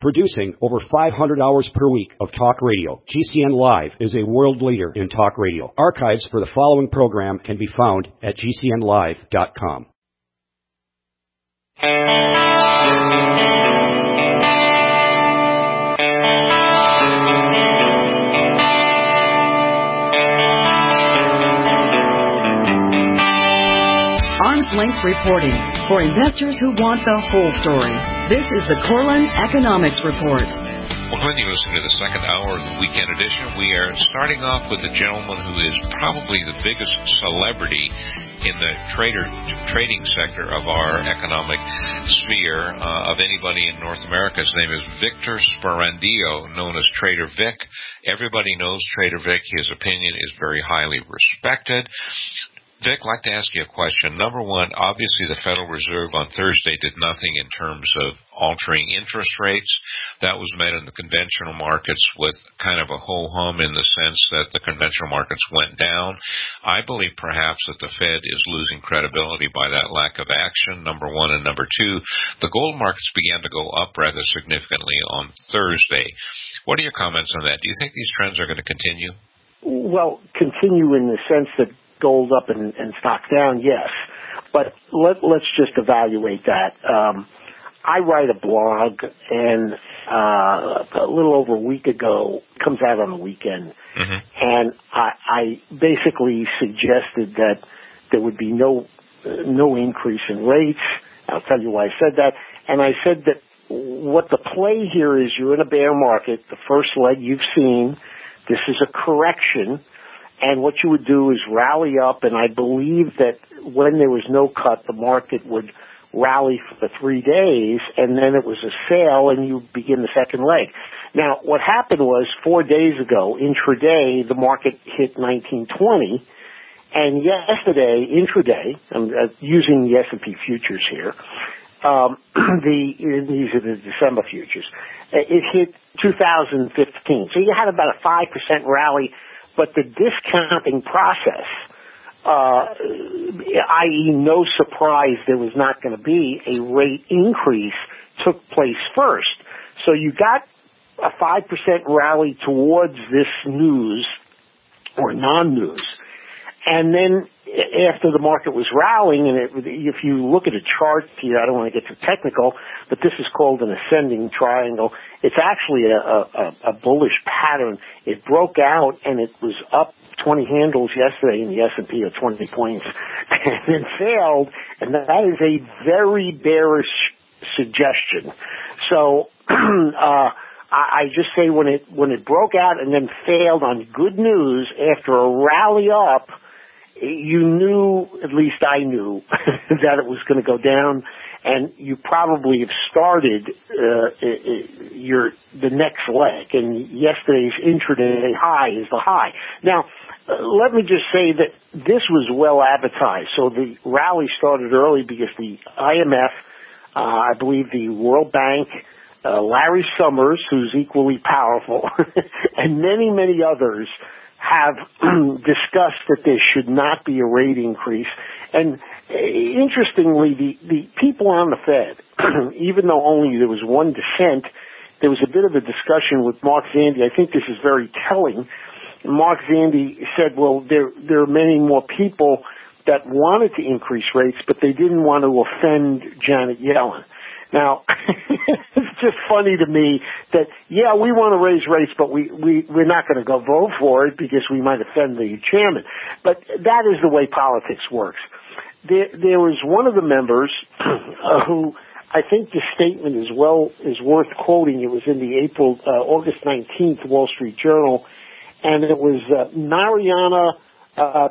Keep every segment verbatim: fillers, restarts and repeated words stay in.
Producing over five hundred hours per week of talk radio, G C N Live is a world leader in talk radio. Archives for the following program can be found at G C N live dot com. Arm's length reporting for investors who want the whole story. This is the Corlin Economics Report. Well, when you listen to the second hour of the weekend edition, we are starting off with a gentleman who is probably the biggest celebrity in the trader trading sector of our economic sphere uh, of anybody in North America. His name is Victor Sperandio, known as Trader Vic. Everybody knows Trader Vic. His opinion is very highly respected. Vic, I'd like to ask you a question. Number one, obviously the Federal Reserve on Thursday did nothing in terms of altering interest rates. That was met in the conventional markets with kind of a ho-hum in the sense that the conventional markets went down. I believe perhaps that the Fed is losing credibility by that lack of action, number one. And number two, the gold markets began to go up rather significantly on Thursday. What are your comments on that? Do you think these trends are going to continue? Well, continue in the sense that gold up and, and stock down, yes. But let, let's just evaluate that. Um, I write a blog, and uh, a little over a week ago, comes out on the weekend, mm-hmm. and I, I basically suggested that there would be no no increase in rates. I'll tell you why I said that. And I said that what the play here is, you're in a bear market, the first leg you've seen. This is a correction. And what you would do is rally up, and I believe that when there was no cut, the market would rally for three days, and then it was a sale, and you begin the second leg. Now, what happened was four days ago, intraday, the market hit nineteen twenty, and yesterday, intraday, I'm using the S and P futures here, um, the these are the December futures, it hit two thousand fifteen. So you had about a five percent rally. But the discounting process, uh, that is no surprise there was not going to be a rate increase, took place first. So you got a five percent rally towards this news or non-news. And then after the market was rallying, and it, if you look at a chart here, I don't want to get too technical, but this is called an ascending triangle. It's actually a, a, a bullish pattern. It broke out, and it was up twenty handles yesterday in the S and P, or twenty points, and then failed, and that is a very bearish suggestion. So uh, I just say when it when it broke out and then failed on good news after a rally up, you knew, at least I knew, that it was going to go down, and you probably have started uh, your the next leg. And yesterday's intraday high is the high. Now, uh, let me just say that this was well advertised. So the rally started early because the I M F, uh, I believe the World Bank, uh, Larry Summers, who's equally powerful, and many, many others have discussed that there should not be a rate increase. And uh, interestingly, the, the people on the Fed, even though only there was one dissent, there was a bit of a discussion with Mark Zandi. I think this is very telling. Mark Zandi said, well, there, there are many more people that wanted to increase rates, but they didn't want to offend Janet Yellen. Now, it's just funny to me that, yeah, we want to raise rates, but we, we, we're not going to go vote for it because we might offend the chairman. But that is the way politics works. There, there was one of the members uh, who, I think the statement is well, is worth quoting. It was in the April, uh, August nineteenth Wall Street Journal, and it was uh, Mariana uh,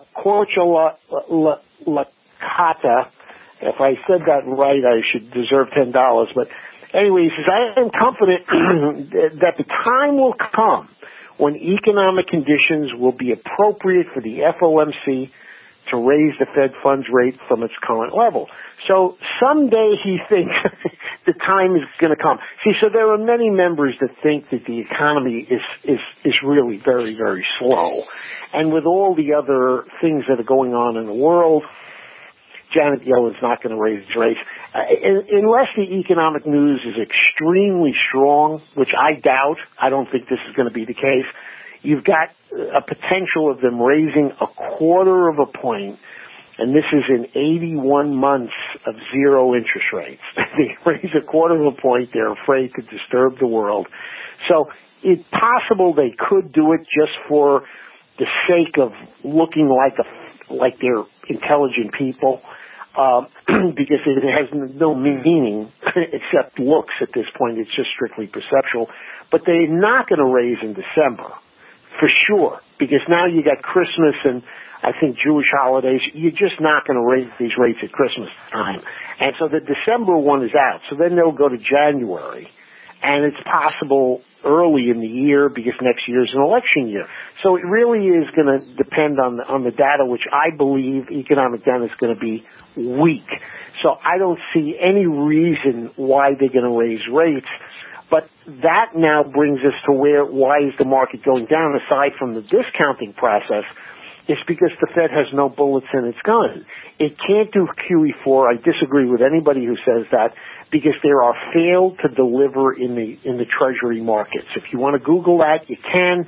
Corchia-Lacata. If I said that right, I should deserve ten dollars. But anyway, he says, I am confident that the time will come when economic conditions will be appropriate for the F O M C to raise the Fed funds rate from its current level. So someday he thinks the time is going to come. See, so there are many members that think that the economy is, is, is really very, very slow. And with all the other things that are going on in the world, Janet Yellen's not going to raise rates. Uh, unless the economic news is extremely strong, which I doubt, I don't think this is going to be the case, you've got a potential of them raising a quarter of a point, and this is in eighty-one months of zero interest rates. They raise a quarter of a point, they're afraid to disturb the world. So it's possible they could do it just for the sake of looking like a like they're intelligent people, um, because it has no meaning except looks at this point. It's just strictly perceptual. But they're not going to raise in December, for sure, because now you got Christmas and I think Jewish holidays. You're just not going to raise these rates at Christmas time. And so the December one is out. So then they'll go to January. And it's possible early in the year because next year is an election year. So it really is going to depend on the, on the data, which I believe economic data is going to be weak. So I don't see any reason why they're going to raise rates. But that now brings us to where, why is the market going down aside from the discounting process? It's because the Fed has no bullets in its gun. It can't do Q E four. I disagree with anybody who says that because there are failed to deliver in the in the Treasury markets. If you want to Google that, you can.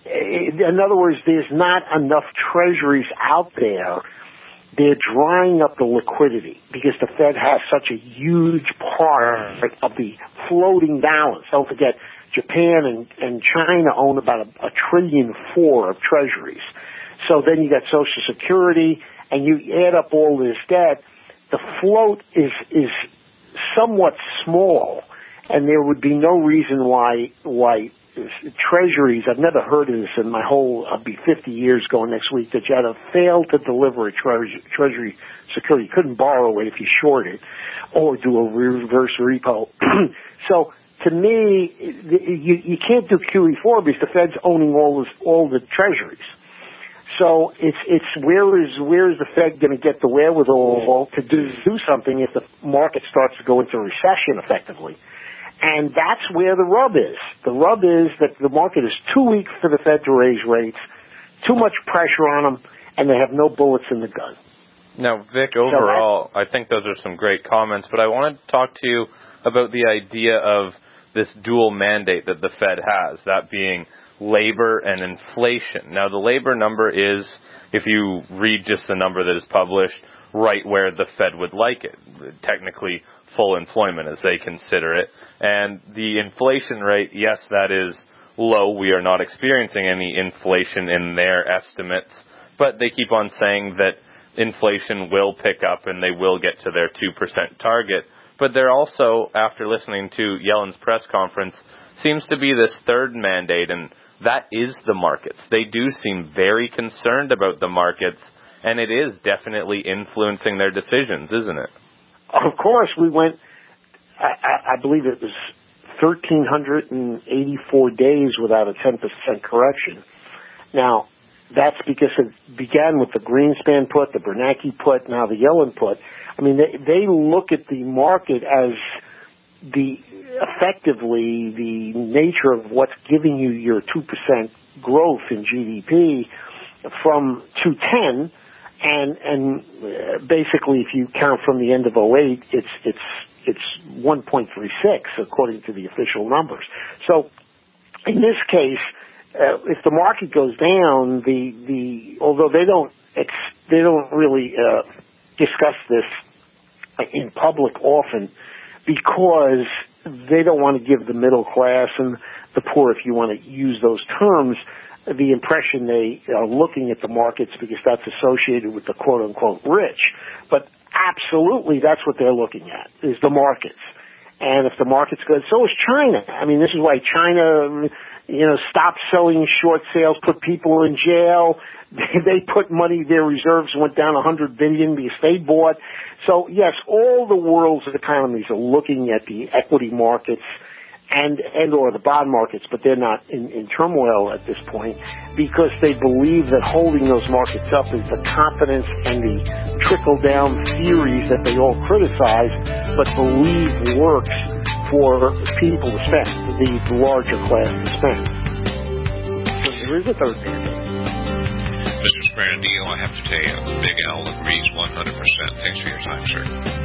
In other words, there's not enough Treasuries out there. They're drying up the liquidity because the Fed has such a huge part of the floating balance. Don't forget, Japan and, and China own about a, a trillion four of Treasuries. So then you got Social Security, and you add up all this debt. The float is is somewhat small, and there would be no reason why why Treasuries. I've never heard of this in my whole. I'll be fifty years going next week that you had to fail to deliver a treasury, treasury security. You couldn't borrow it if you short it, or do a reverse repo. So to me, you you can't do Q E four because the Fed's owning all this, all the Treasuries. So it's it's where is where is the Fed going to get the wherewithal to do do something if the market starts to go into recession effectively? And that's where the rub is. The rub is that the market is too weak for the Fed to raise rates, too much pressure on them, and they have no bullets in the gun. Now, Vic, overall, so I think those are some great comments, but I wanted to talk to you about the idea of this dual mandate that the Fed has, that being labor and inflation. Now, the labor number is, if you read just the number that is published, right where the Fed would like it. Technically, full employment as they consider it. And the inflation rate, yes, that is low. We are not experiencing any inflation in their estimates, but they keep on saying that inflation will pick up and they will get to their two percent target. But they're also, after listening to Yellen's press conference, seems to be this third mandate, and that is the markets. They do seem very concerned about the markets, and it is definitely influencing their decisions, isn't it? Of course, we went, I, I believe it was one thousand three hundred eighty-four days without a ten percent correction. Now, that's because it began with the Greenspan put, the Bernanke put, now the Yellen put. I mean, they, they look at the market as the effectively the nature of what's giving you your two percent growth in G D P from two ten, and and uh, basically if you count from the end of oh eight, it's it's it's one point three six according to the official numbers. So in this case, uh, if the market goes down, the the although they don't ex, they don't really uh, discuss this in public often, because they don't want to give the middle class and the poor, if you want to use those terms, the impression they are looking at the markets because that's associated with the quote-unquote rich. But absolutely, that's what they're looking at, is the markets. And if the market's good, so is China. I mean, this is why China, you know, stopped selling short sales, put people in jail. They put money, their reserves went down one hundred billion dollars because they bought. So, yes, all the world's economies are looking at the equity markets and and or the bond markets, but they're not in, in turmoil at this point because they believe that holding those markets up is the confidence and the trickle-down theories that they all criticize but believe works for people to spend, the larger class to spend. So there is a third mandate. Mister Sperandino, I have to tell you, Big Al agrees one hundred percent. Thanks for your time, sir.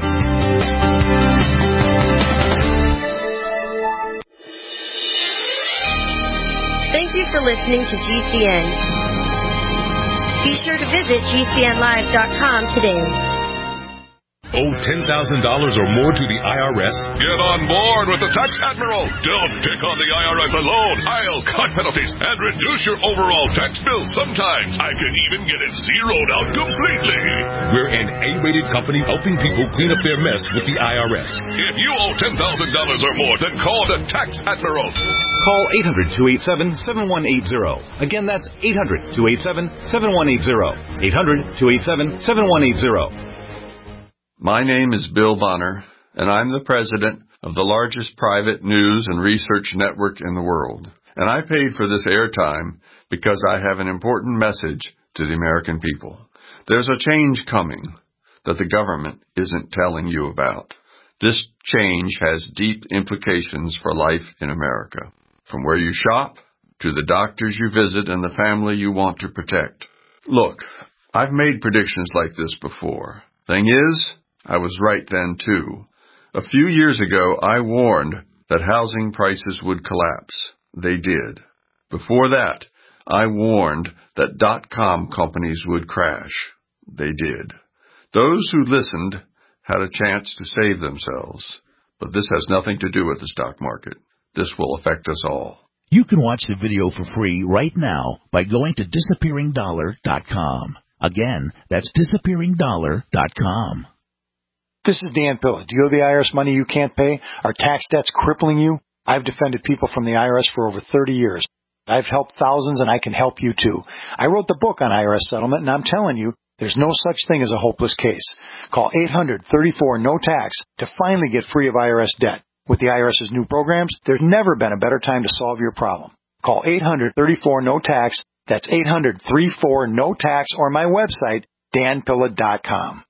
Thank you for listening to G C N. Be sure to visit G C N live dot com today. Owe ten thousand dollars or more to the I R S? Get on board with the Tax Admiral. Don't pick on the I R S alone. I'll cut penalties and reduce your overall tax bill. Sometimes I can even get it zeroed out completely. We're an A-rated company helping people clean up their mess with the I R S. If you owe ten thousand dollars or more, then call the Tax Admiral. Call eight hundred, two eight seven, seven one eight zero. Again, that's eight hundred, two eight seven, seven one eight zero. eight hundred, two eight seven, seven one eight zero. My name is Bill Bonner, and I'm the president of the largest private news and research network in the world. And I paid for this airtime because I have an important message to the American people. There's a change coming that the government isn't telling you about. This change has deep implications for life in America, from where you shop to the doctors you visit and the family you want to protect. Look, I've made predictions like this before. Thing is, I was right then, too. A few years ago, I warned that housing prices would collapse. They did. Before that, I warned that dot-com companies would crash. They did. Those who listened had a chance to save themselves. But this has nothing to do with the stock market. This will affect us all. You can watch the video for free right now by going to disappearing dollar dot com. Again, that's disappearing dollar dot com. This is Dan Pilla. Do you owe the I R S money you can't pay? Are tax debts crippling you? I've defended people from the I R S for over thirty years. I've helped thousands, and I can help you too. I wrote the book on I R S settlement, and I'm telling you, there's no such thing as a hopeless case. Call eight hundred, thirty-four, no tax to finally get free of I R S debt. With the IRS's new programs, there's never been a better time to solve your problem. Call eight hundred, thirty-four, no tax. That's eight hundred, thirty-four, no tax, or my website, dan pilla dot com.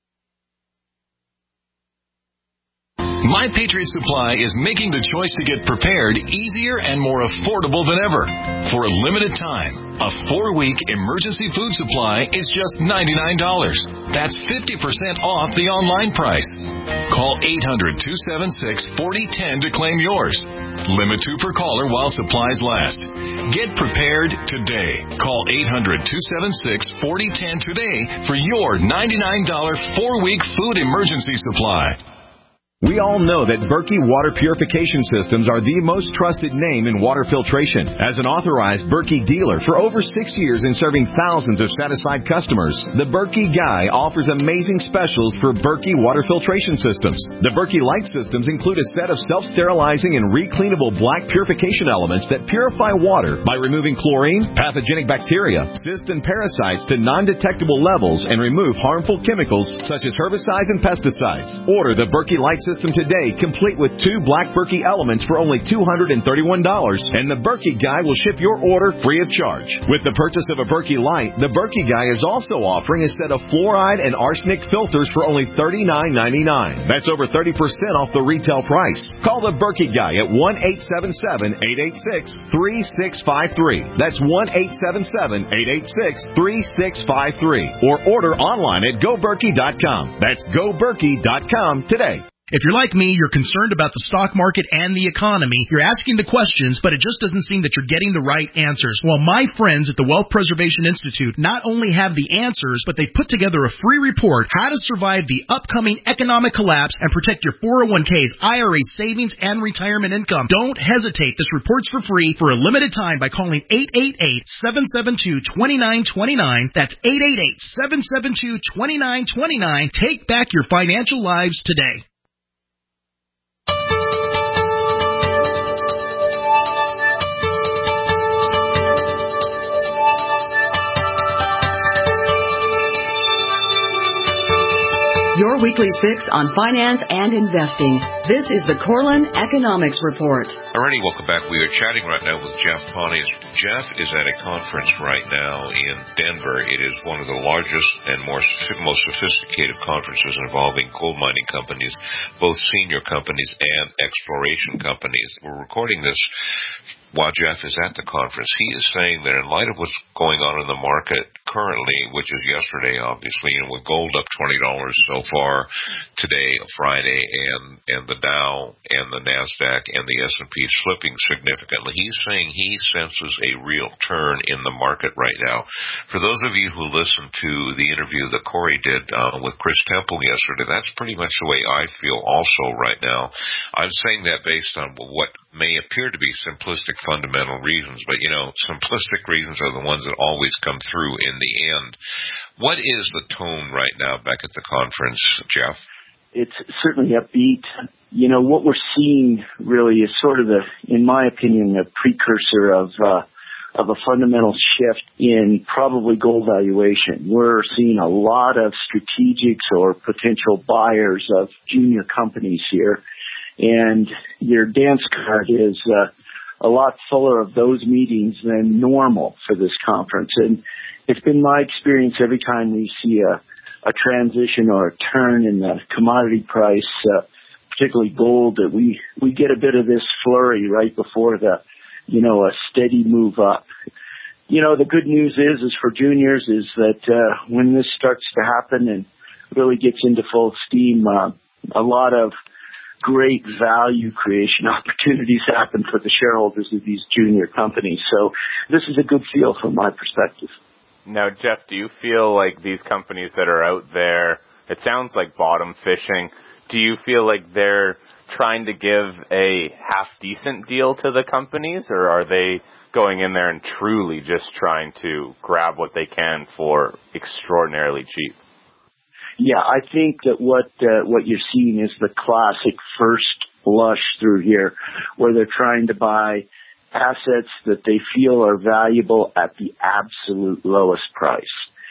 My Patriot Supply is making the choice to get prepared easier and more affordable than ever. For a limited time, a four-week emergency food supply is just ninety-nine dollars. That's fifty percent off the online price. Call eight hundred, two seven six, four zero one zero to claim yours. Limit two per caller while supplies last. Get prepared today. Call eight hundred, two seven six, four zero one zero today for your ninety-nine dollars four-week food emergency supply. We all know that Berkey Water Purification Systems are the most trusted name in water filtration. As an authorized Berkey dealer for over six years and serving thousands of satisfied customers, the Berkey Guy offers amazing specials for Berkey Water Filtration Systems. The Berkey Light Systems include a set of self-sterilizing and recleanable black purification elements that purify water by removing chlorine, pathogenic bacteria, cysts, and parasites to non-detectable levels and remove harmful chemicals such as herbicides and pesticides. Order the Berkey Light System System today, complete with two black Berkey elements for only two hundred thirty-one dollars, and the Berkey Guy will ship your order free of charge. With the purchase of a Berkey Light, the Berkey Guy is also offering a set of fluoride and arsenic filters for only thirty-nine ninety-nine. That's over thirty percent off the retail price. Call the Berkey Guy at one eight seven seven, eight eight six, three six five three. That's one eight seven seven, eight eight six, three six five three. Or order online at go berkey dot com. That's go berkey dot com today. If you're like me, you're concerned about the stock market and the economy. You're asking the questions, but it just doesn't seem that you're getting the right answers. Well, my friends at the Wealth Preservation Institute not only have the answers, but they put together a free report, How to Survive the Upcoming Economic Collapse and Protect Your four oh one k's, I R A savings, and retirement income. Don't hesitate. This report's for free for a limited time by calling eight eight eight, seven seven two, two nine two nine. That's eight eight eight, seven seven two, two nine two nine. Take back your financial lives today. Your weekly fix on finance and investing. This is the Corlin Economics Report. Alrighty, welcome back. We are chatting right now with Jeff Pontes. Jeff is at a conference right now in Denver. It is one of the largest and more most sophisticated conferences involving gold mining companies, both senior companies and exploration companies. We're recording this while Jeff is at the conference. He is saying that in light of what's going on in the market currently, which is yesterday, obviously, and with gold up twenty dollars so far today, Friday, and, and the Dow and the NASDAQ and the S and P slipping significantly, he's saying he senses a real turn in the market right now. For those of you who listened to the interview that Corey did uh, with Chris Temple yesterday, that's pretty much the way I feel also right now. I'm saying that based on what may appear to be simplistic fundamental reasons, but, you know, simplistic reasons are the ones that always come through in the end. What is the tone right now back at the conference, Jeff? It's certainly upbeat. You know, what we're seeing really is sort of the, in my opinion, a precursor of, uh, of a fundamental shift in probably gold valuation. We're seeing a lot of strategics or potential buyers of junior companies here. And your dance card is, uh, a lot fuller of those meetings than normal for this conference. And it's been my experience every time we see a, a transition or a turn in the commodity price, uh, particularly gold, that we, we get a bit of this flurry right before the, you know, a steady move up. You know, the good news is, is for juniors is that, uh, when this starts to happen and really gets into full steam, uh, a lot of great value creation opportunities happen for the shareholders of these junior companies. So this is a good feel from my perspective. Now, Jeff, do you feel like these companies that are out there, it sounds like bottom fishing, do you feel like they're trying to give a half-decent deal to the companies, or are they going in there and truly just trying to grab what they can for extraordinarily cheap? Yeah, I think that what uh, what you're seeing is the classic first blush through here, where they're trying to buy assets that they feel are valuable at the absolute lowest price.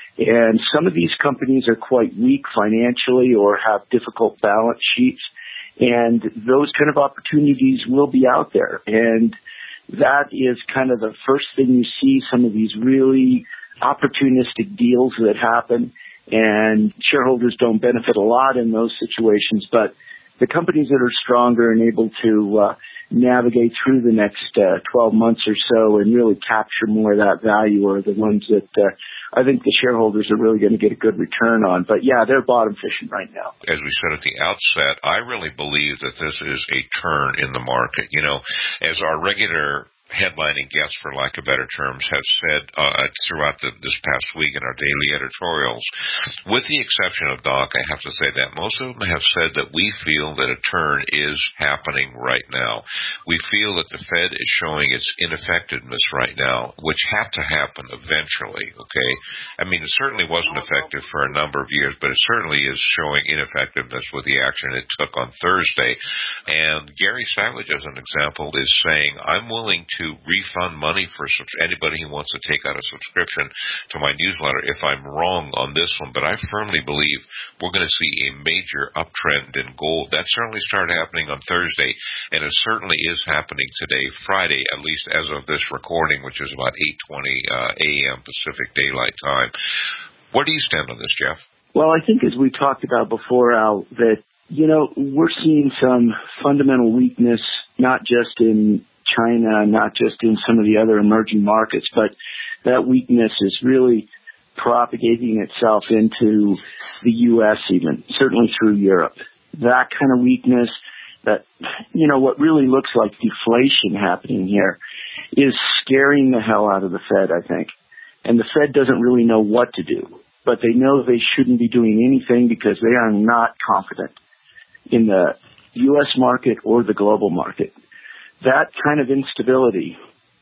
And some of these companies are quite weak financially or have difficult balance sheets, and those kind of opportunities will be out there. And that is kind of the first thing you see, some of these really opportunistic deals that happen, and shareholders don't benefit a lot in those situations, but the companies that are stronger and able to uh, navigate through the next uh, twelve months or so and really capture more of that value are the ones that uh, I think the shareholders are really going to get a good return on. But yeah, they're bottom fishing right now. As we said at the outset, I really believe that this is a turn in the market. You know, as our regular headlining guests, for lack of better terms, have said uh, throughout the, this past week in our daily editorials, with the exception of Doc, I have to say that most of them have said that we feel that a turn is happening right now. We feel that the Fed is showing its ineffectiveness right now, which had to happen eventually, okay? I mean, it certainly wasn't effective for a number of years, but it certainly is showing ineffectiveness with the action it took on Thursday. And Gary Savage, as an example, is saying, I'm willing to to refund money for anybody who wants to take out a subscription to my newsletter if I'm wrong on this one. But I firmly believe we're going to see a major uptrend in gold. That certainly started happening on Thursday, and it certainly is happening today, Friday, at least as of this recording, which is about eight twenty uh, a.m. Pacific Daylight Time. Where do you stand on this, Jeff? Well, I think as we talked about before, Al, that, you know, we're seeing some fundamental weakness, not just in China, not just in some of the other emerging markets, but that weakness is really propagating itself into the U S even, certainly through Europe. That kind of weakness, that, you know, what really looks like deflation happening here is scaring the hell out of the Fed, I think. And the Fed doesn't really know what to do, but they know they shouldn't be doing anything because they are not confident in the U S market or the global market. That kind of instability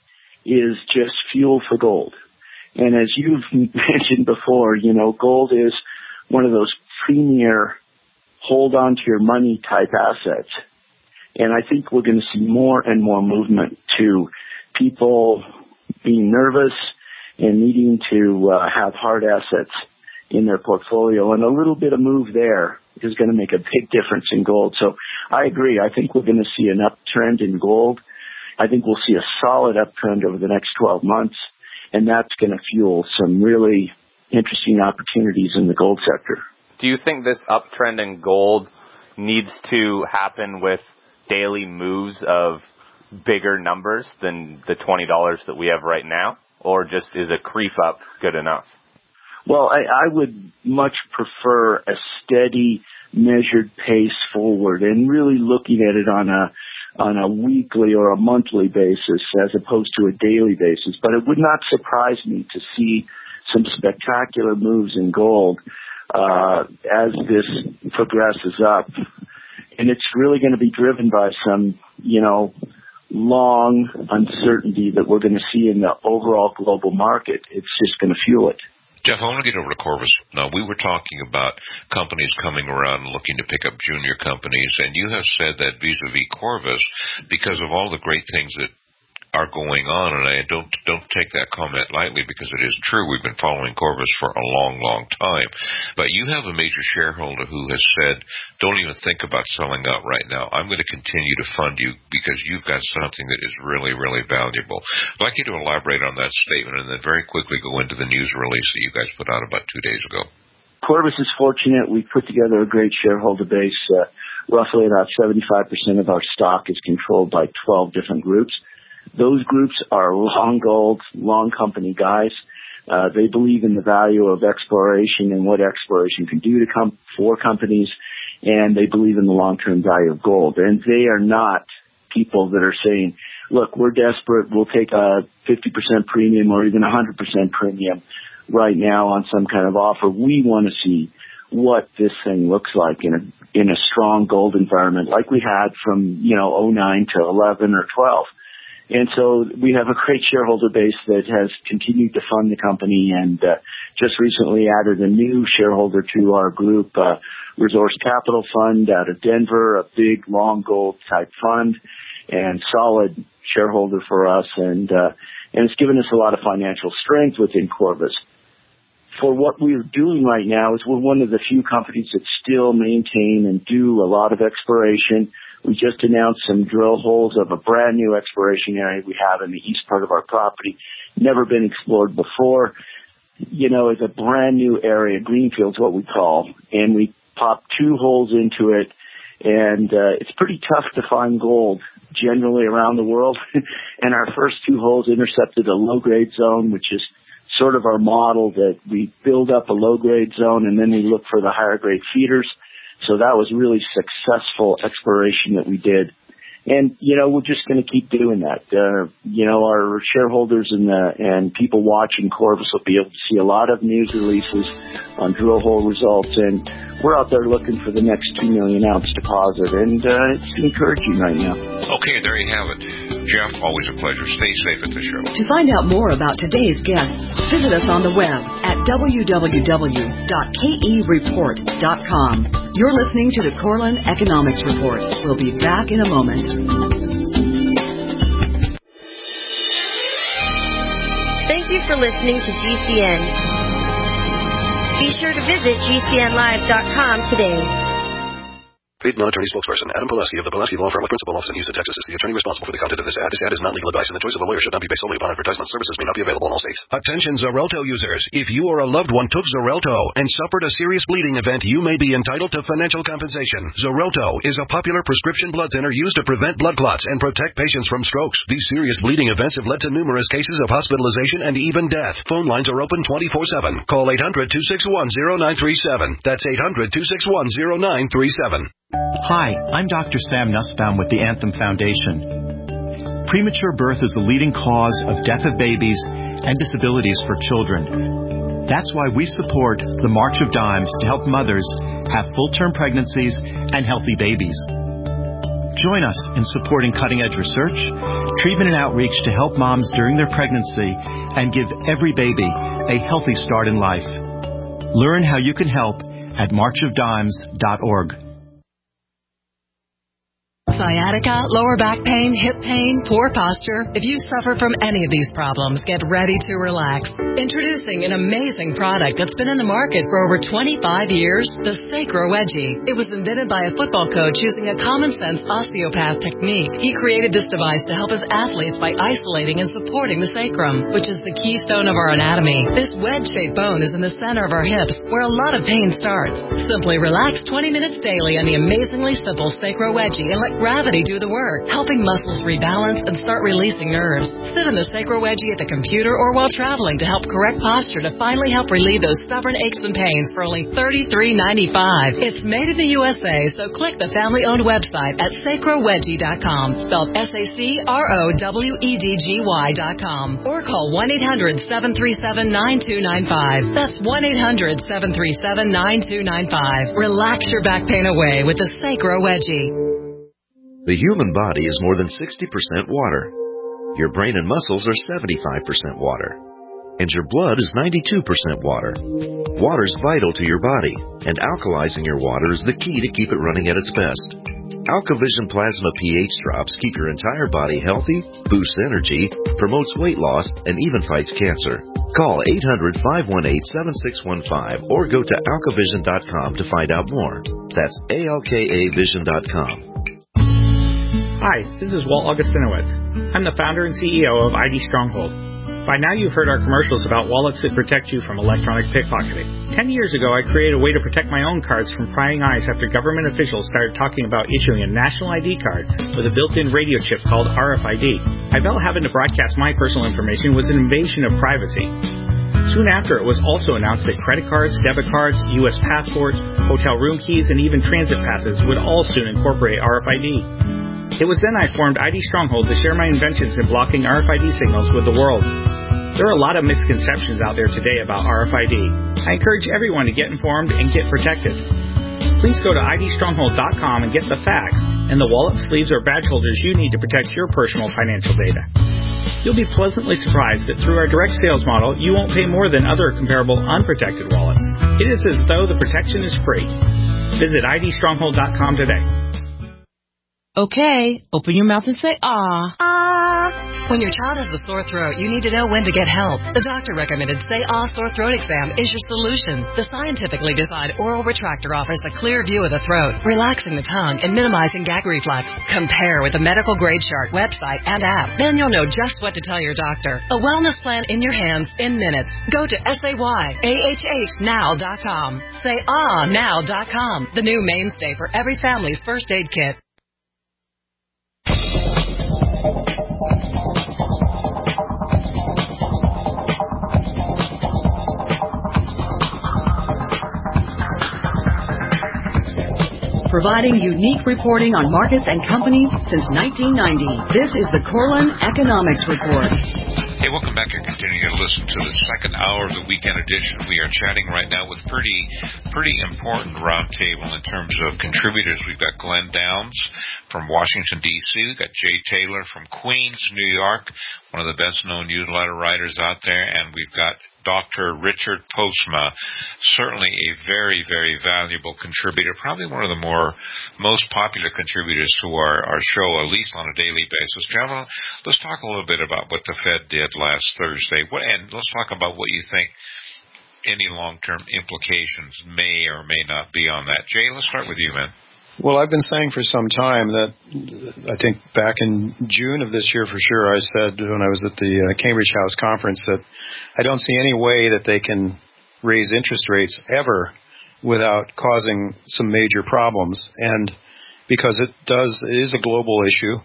is just fuel for gold. And as you've mentioned before, you know, gold is one of those premier hold on to your money type assets. And I think we're going to see more and more movement to people being nervous and needing to uh, have hard assets in their portfolio. And a little bit of move there is going to make a big difference in gold. So I agree. I think we're going to see an uptrend in gold. I think we'll see a solid uptrend over the next twelve months, and that's going to fuel some really interesting opportunities in the gold sector. Do you think this uptrend in gold needs to happen with daily moves of bigger numbers than the twenty dollars that we have right now, or just is a creep up good enough? Well, I, I would much prefer a steady, measured pace forward and really looking at it on a on a weekly or a monthly basis as opposed to a daily basis. But it would not surprise me to see some spectacular moves in gold uh, as this progresses up. And it's really going to be driven by some, you know, long uncertainty that we're going to see in the overall global market. It's just going to fuel it. Jeff, I want to get over to Corvus. Now, we were talking about companies coming around and looking to pick up junior companies, and you have said that vis-a-vis Corvus, because of all the great things that are going on, and I don't don't take that comment lightly because it is true. We've been following Corvus for a long, long time. But you have a major shareholder who has said, don't even think about selling out right now. I'm going to continue to fund you because you've got something that is really, really valuable. I'd like you to elaborate on that statement and then very quickly go into the news release that you guys put out about two days ago. Corvus is fortunate. We've put together a great shareholder base. Uh, roughly about seventy-five percent of our stock is controlled by twelve different groups. Those groups are long gold, long company guys. Uh, they believe in the value of exploration and what exploration can do to com- for companies, and they believe in the long-term value of gold. And they are not people that are saying, look, we're desperate, we'll take a fifty percent premium or even a one hundred percent premium right now on some kind of offer. We want to see what this thing looks like in a in a strong gold environment like we had from, you know, oh nine to eleven or twelve. And so we have a great shareholder base that has continued to fund the company and uh, just recently added a new shareholder to our group, uh, Resource Capital Fund out of Denver, a big long gold type fund and solid shareholder for us. And, uh, and it's given us a lot of financial strength within Corvus. For what we're doing right now is we're one of the few companies that still maintain and do a lot of exploration. We just announced some drill holes of a brand new exploration area we have in the east part of our property, never been explored before. You know, it's a brand new area, greenfield's what we call, and we popped two holes into it, and uh, it's pretty tough to find gold generally around the world. And our first two holes intercepted a low-grade zone, which is sort of our model that we build up a low-grade zone and then we look for the higher-grade feeders. So that was really successful exploration that we did. And, you know, we're just going to keep doing that. Uh, you know, our shareholders and the, and people watching Corvus will be able to see a lot of news releases on drill hole results. And we're out there looking for the next two million ounce deposit. And uh, it's encouraging right now. Okay, there you have it. Jeff, always a pleasure. Stay safe at the show. To find out more about today's guests, visit us on the web at w w w dot k e report dot com. You're listening to the Corlin Economics Report. We'll be back in a moment. Thank you for listening to G C N. Be sure to visit g c n live dot com today. Paid non-attorney spokesperson Adam Pulaski of the Pulaski Law Firm with principal office in Houston, Texas is the attorney responsible for the content of this ad. This ad is not legal advice, and the choice of a lawyer should not be based solely upon advertisement. Services may not be available in all states. Attention Xarelto users. If you or a loved one took Xarelto and suffered a serious bleeding event, you may be entitled to financial compensation. Xarelto is a popular prescription blood thinner used to prevent blood clots and protect patients from strokes. These serious bleeding events have led to numerous cases of hospitalization and even death. Phone lines are open twenty-four seven. Call eight hundred, two six one, zero nine three seven. That's eight hundred, two six one, zero nine three seven. Hi, I'm Doctor Sam Nussbaum with the Anthem Foundation. Premature birth is the leading cause of death of babies and disabilities for children. That's why we support the March of Dimes to help mothers have full-term pregnancies and healthy babies. Join us in supporting cutting-edge research, treatment and outreach to help moms during their pregnancy and give every baby a healthy start in life. Learn how you can help at march of dimes dot org. Sciatica, lower back pain, hip pain, poor posture. If you suffer from any of these problems, get ready to relax. Introducing an amazing product that's been in the market for over twenty-five years, the Sacro Wedgie. It was invented by a football coach using a common-sense osteopath technique. He created this device to help his athletes by isolating and supporting the sacrum, which is the keystone of our anatomy. This wedge-shaped bone is in the center of our hips, where a lot of pain starts. Simply relax twenty minutes daily on the amazingly simple Sacro Wedgie and let gravity do the work, helping muscles rebalance and start releasing nerves. Sit in the Sacro Wedgie at the computer or while traveling to help correct posture to finally help relieve those stubborn aches and pains for only thirty-three ninety-five. It's made in the U S A, so click the family-owned website at sacro wedgie dot com, spelled S A C R O W E D G Y dot com, or call one eight hundred seven three seven nine two nine five. That's one eight hundred seven three seven nine two nine five. Relax your back pain away with the Sacro Wedgie. The human body is more than sixty percent water. Your brain and muscles are seventy-five percent water. And your blood is ninety-two percent water. Water is vital to your body, and alkalizing your water is the key to keep it running at its best. AlkaVision Plasma pH drops keep your entire body healthy, boosts energy, promotes weight loss, and even fights cancer. Call eight hundred five one eight seven six one five or go to alka vision dot com to find out more. That's A L K A vision dot com. Hi, this is Walt Augustinowitz. I'm the founder and C E O of I D Stronghold. By now you've heard our commercials about wallets that protect you from electronic pickpocketing. Ten years ago, I created a way to protect my own cards from prying eyes after government officials started talking about issuing a national I D card with a built-in radio chip called R F I D. I felt having to broadcast my personal information was an invasion of privacy. Soon after, it was also announced that credit cards, debit cards, U S passports, hotel room keys, and even transit passes would all soon incorporate R F I D. It was then I formed I D Stronghold to share my inventions in blocking R F I D signals with the world. There are a lot of misconceptions out there today about R F I D. I encourage everyone to get informed and get protected. Please go to I D stronghold dot com and get the facts and the wallet, sleeves, or badge holders you need to protect your personal financial data. You'll be pleasantly surprised that through our direct sales model, you won't pay more than other comparable unprotected wallets. It is as though the protection is free. Visit I D stronghold dot com today. Okay, open your mouth and say ah. Ah. When your child has a sore throat, you need to know when to get help. The doctor recommended Say Ah Sore Throat Exam is your solution. The scientifically designed oral retractor offers a clear view of the throat, relaxing the tongue and minimizing gag reflex. Compare with the medical grade chart, website, and app. Then you'll know just what to tell your doctor. A wellness plan in your hands in minutes. Go to S A Y A H H now dot com. Say Ah now dot com. The new mainstay for every family's first aid kit. Providing unique reporting on markets and companies since nineteen ninety. This is the Corlin Economics Report. Hey, welcome back. You're continuing to listen to the second hour of the weekend edition. We are chatting right now with pretty pretty important roundtable in terms of contributors. We've got Glenn Downs from Washington, D C We've got Jay Taylor from Queens, New York, one of the best-known newsletter writers out there. And we've got Doctor Richard Postma, certainly a very, very valuable contributor, probably one of the more most popular contributors to our, our show, at least on a daily basis. Gentlemen, let's talk a little bit about what the Fed did last Thursday, what, and let's talk about what you think any long-term implications may or may not be on that. Jay, let's start with you, man. Well, I've been saying for some time that I think back in June of this year for sure, I said when I was at the uh, Cambridge House conference that I don't see any way that they can raise interest rates ever without causing some major problems. And because it does, it is a global issue.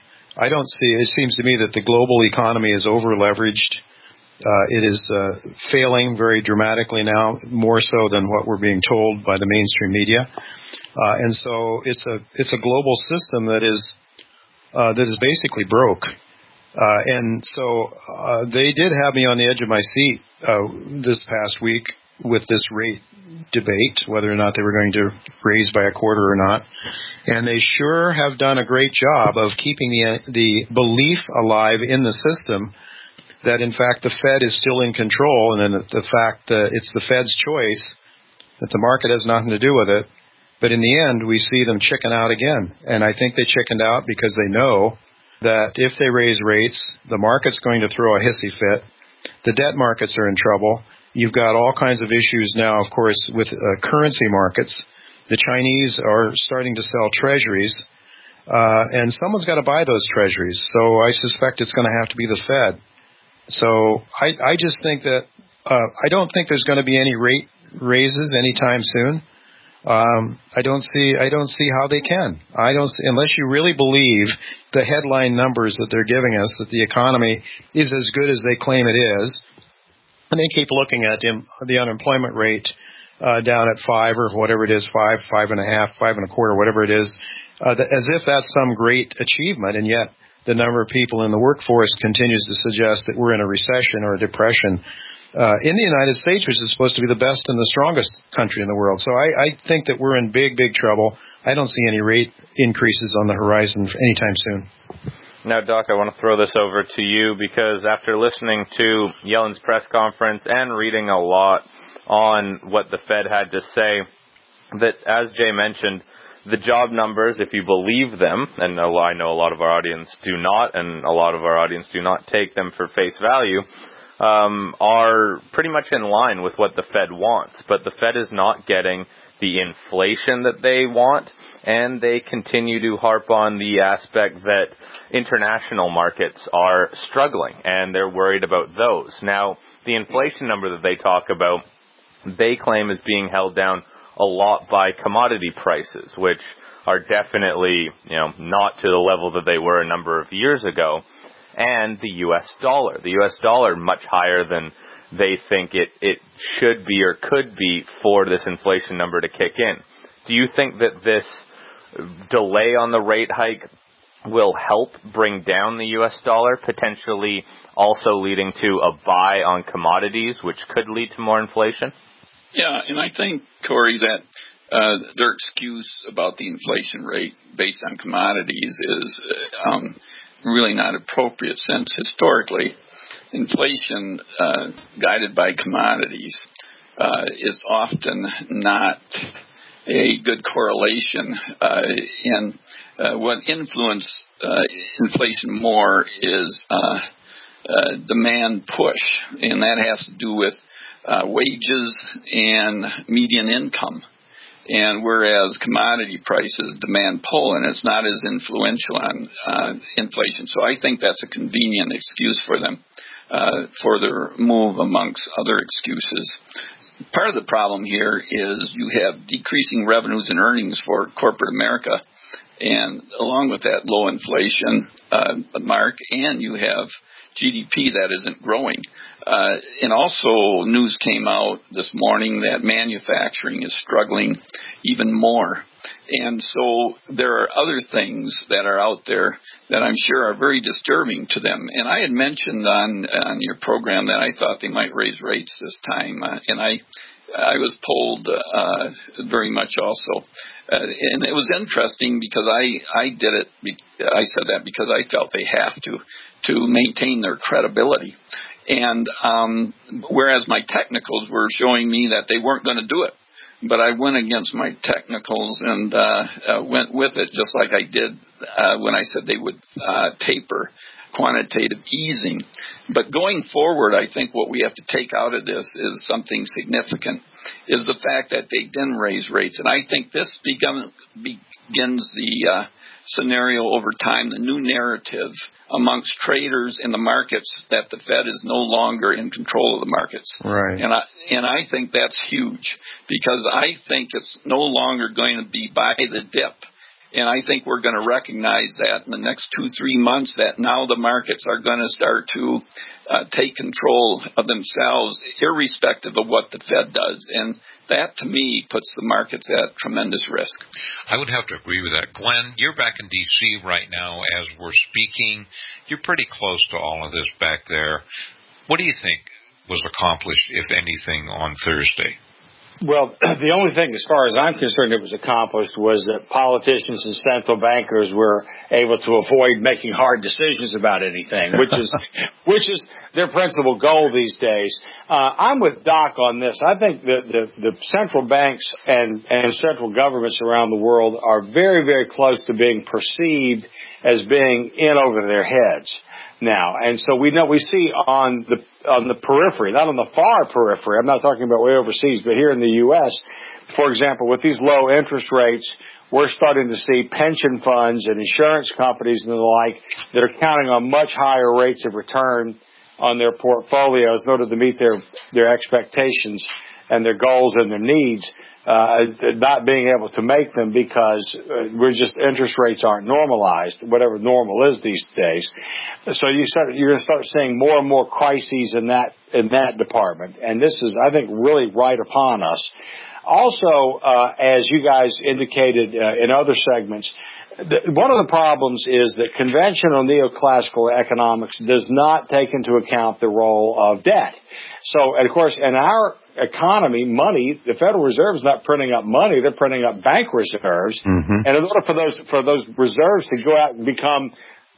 I don't see, it seems to me that the global economy is over-leveraged. Uh, it is uh, failing very dramatically now, more so than what we're being told by the mainstream media. Uh, and so it's a it's a global system that is uh, that is basically broke. Uh, and so uh, they did have me on the edge of my seat uh, this past week with this rate debate, whether or not they were going to raise by a quarter or not. And they sure have done a great job of keeping the the belief alive in the system that, in fact, the Fed is still in control, and then the fact that it's the Fed's choice, that the market has nothing to do with it. But in the end, we see them chicken out again. And I think they chickened out because they know that if they raise rates, the market's going to throw a hissy fit. The debt markets are in trouble. You've got all kinds of issues now, of course, with uh, currency markets. The Chinese are starting to sell treasuries, uh, and someone's got to buy those treasuries. So I suspect it's going to have to be the Fed. So I, I just think that uh, I don't think there's going to be any rate raises anytime soon. Um, I don't see. I don't see how they can. I don't see, unless you really believe the headline numbers that they're giving us, that the economy is as good as they claim it is, and they keep looking at the unemployment rate uh, down at five or whatever it is, five, five and a half, five and a quarter, whatever it is, uh, as if that's some great achievement, and yet the number of people in the workforce continues to suggest that we're in a recession or a depression. Uh, in the United States, which is supposed to be the best and the strongest country in the world. So I, I think that we're in big, big trouble. I don't see any rate increases on the horizon anytime soon. Now, Doc, I want to throw this over to you because after listening to Yellen's press conference and reading a lot on what the Fed had to say, that, as Jay mentioned, the job numbers, if you believe them, and I know a lot of our audience do not, and a lot of our audience do not take them for face value, Um, are pretty much in line with what the Fed wants. But the Fed is not getting the inflation that they want, and they continue to harp on the aspect that international markets are struggling, and they're worried about those. Now, the inflation number that they talk about, they claim is being held down a lot by commodity prices, which are definitely, you know, not to the level that they were a number of years ago. And the U S dollar. The U S dollar much higher than they think it, it should be or could be for this inflation number to kick in. Do you think that this delay on the rate hike will help bring down the U S dollar, potentially also leading to a buy on commodities, which could lead to more inflation? Yeah, and I think, Corey, that uh, their excuse about the inflation rate based on commodities is uh, um, really not appropriate, since historically inflation uh, guided by commodities uh, is often not a good correlation. Uh, and uh, what influences uh, inflation more is uh, uh, demand push, and that has to do with uh, wages and median income. And whereas commodity prices demand pull, and it's not as influential on uh, inflation. So I think that's a convenient excuse for them uh, for their move amongst other excuses. Part of the problem here is you have decreasing revenues and earnings for corporate America, and along with that, low inflation uh, mark, and you have G D P that isn't growing. Uh, and also news came out this morning that manufacturing is struggling even more. And so there are other things that are out there that I'm sure are very disturbing to them. And I had mentioned on, on your program that I thought they might raise rates this time. Uh, and I I was polled uh, very much also. Uh, and it was interesting because I, I did it, I said that because I felt they have to, to maintain their credibility. And um, whereas my technicals were showing me that they weren't going to do it, but I went against my technicals and uh, uh, went with it, just like I did uh, when I said they would uh, taper quantitative easing. But going forward, I think what we have to take out of this is something significant, is the fact that they didn't raise rates. And I think this begun, begins the uh, scenario over time, the new narrative amongst traders in the markets that the Fed is no longer in control of the markets. Right. And I, and I think that's huge, because I think it's no longer going to be buy the dip. And I think we're going to recognize that in the next two, three months, that now the markets are going to start to uh, take control of themselves, irrespective of what the Fed does. And that, to me, puts the markets at tremendous risk. I would have to agree with that. Glenn, you're back in D C right now as we're speaking. You're pretty close to all of this back there. What do you think was accomplished, if anything, on Thursday? Well, the only thing, as far as I'm concerned, that was accomplished was that politicians and central bankers were able to avoid making hard decisions about anything, which is which is their principal goal these days. Uh, I'm with Doc on this. I think that the, the central banks and, and central governments around the world are very, very close to being perceived as being in over their heads now. And so we know, we see on the on the periphery, not on the far periphery, I'm not talking about way overseas, but here in the U S, for example, with these low interest rates, we're starting to see pension funds and insurance companies and the like that are counting on much higher rates of return on their portfolios in order to meet their, their expectations and their goals and their needs. uh, not being able to make them because uh, we're just interest rates aren't normalized, whatever normal is these days. So you start, you're going to start seeing more and more crises in that in that department, and this is, I think, really right upon us. Also, uh, as you guys indicated uh, in other segments, the, one of the problems is that conventional neoclassical economics does not take into account the role of debt. So, and of course, in our economy, money, the Federal Reserve is not printing up money; they're printing up bank reserves. Mm-hmm. And in order for those for those reserves to go out and become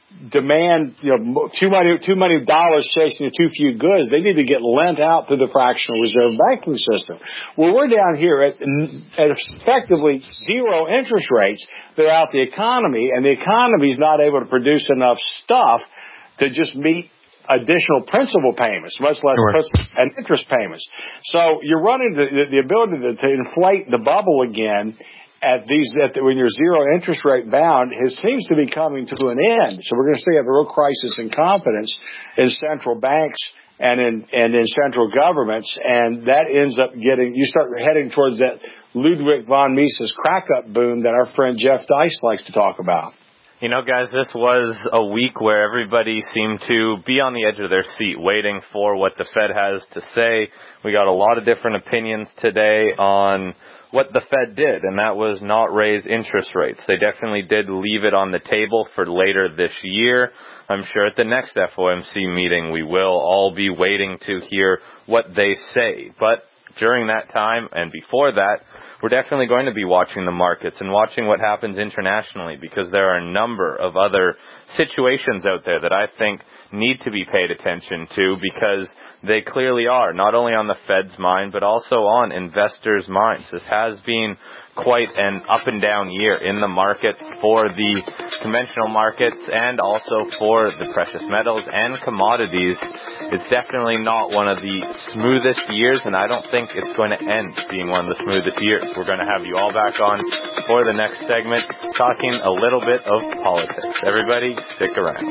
demand, you know, too many too many dollars chasing too few goods, they need to get lent out through the fractional reserve banking system. Well, we're down here at, at effectively zero interest rates throughout the economy, and the economy is not able to produce enough stuff to just meet additional principal payments, much less right. principal and interest payments. So you're running the, the, the ability to, to inflate the bubble again at these, at the, when you're zero interest rate bound, it seems to be coming to an end. So we're going to see a real crisis in confidence in central banks and in and in central governments, and that ends up getting, you start heading towards that Ludwig von Mises crack-up boom that our friend Jeff Dice likes to talk about. You know, guys, this was a week where everybody seemed to be on the edge of their seat waiting for what the Fed has to say. We got a lot of different opinions today on what the Fed did, and that was not raise interest rates. They definitely did leave it on the table for later this year. I'm sure at the next F O M C meeting we will all be waiting to hear what they say. But during that time and before that, we're definitely going to be watching the markets and watching what happens internationally, because there are a number of other situations out there that I think need to be paid attention to, because they clearly are, not only on the Fed's mind, but also on investors' minds. This has been quite an up and down year in the market for the conventional markets and also for the precious metals and commodities. It's definitely not one of the smoothest years, and I don't think it's going to end being one of the smoothest years. We're going to have you all back on for the next segment, talking a little bit of politics. Everybody, stick around.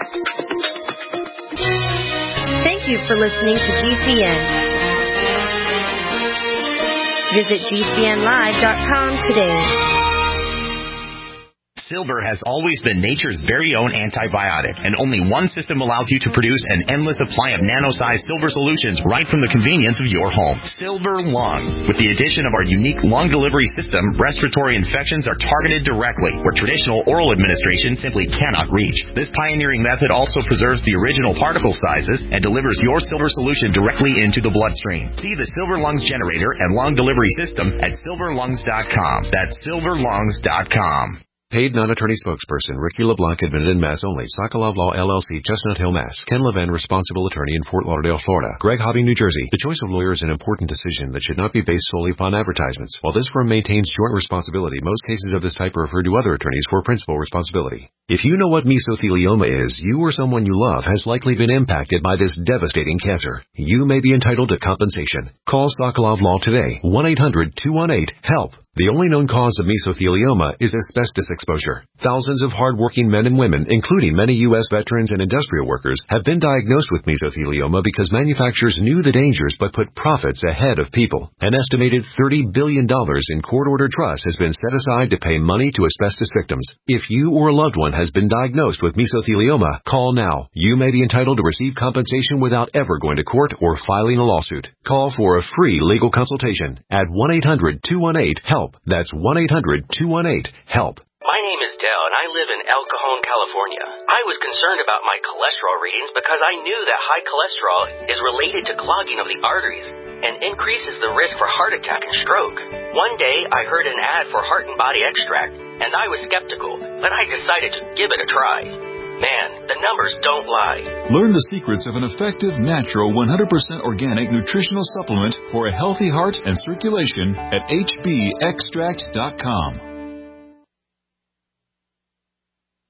Thank you for listening to G C N. Visit G C N live dot com today. Silver has always been nature's very own antibiotic, and only one system allows you to produce an endless supply of nano-sized silver solutions right from the convenience of your home. Silver Lungs. With the addition of our unique lung delivery system, respiratory infections are targeted directly, where traditional oral administration simply cannot reach. This pioneering method also preserves the original particle sizes and delivers your silver solution directly into the bloodstream. See the Silver Lungs generator and lung delivery system at silver lungs dot com. That's silver lungs dot com. Paid non-attorney spokesperson Ricky LeBlanc, admitted in Mass only. Sokolov Law, L L C, Chestnut Hill, Mass. Ken Levin, responsible attorney in Fort Lauderdale, Florida. Greg Hobby, New Jersey. The choice of lawyer is an important decision that should not be based solely upon advertisements. While this firm maintains joint responsibility, most cases of this type are referred to other attorneys for principal responsibility. If you know what mesothelioma is, you or someone you love has likely been impacted by this devastating cancer. You may be entitled to compensation. Call Sokolov Law today. one eight hundred two one eight HELP. The only known cause of mesothelioma is asbestos exposure. Thousands of hardworking men and women, including many U S veterans and industrial workers, have been diagnosed with mesothelioma because manufacturers knew the dangers but put profits ahead of people. An estimated thirty billion dollars in court-ordered trust has been set aside to pay money to asbestos victims. If you or a loved one has been diagnosed with mesothelioma, call now. You may be entitled to receive compensation without ever going to court or filing a lawsuit. Call for a free legal consultation at one eight hundred two one eight HELP. That's one eight hundred two one eight HELP. My name is Dell, and I live in El Cajon, California. I was concerned about my cholesterol readings because I knew that high cholesterol is related to clogging of the arteries and increases the risk for heart attack and stroke. One day, I heard an ad for Heart and Body Extract, and I was skeptical, but I decided to give it a try. Man, the numbers don't lie. Learn the secrets of an effective, natural, one hundred percent organic nutritional supplement for a healthy heart and circulation at H B extract dot com.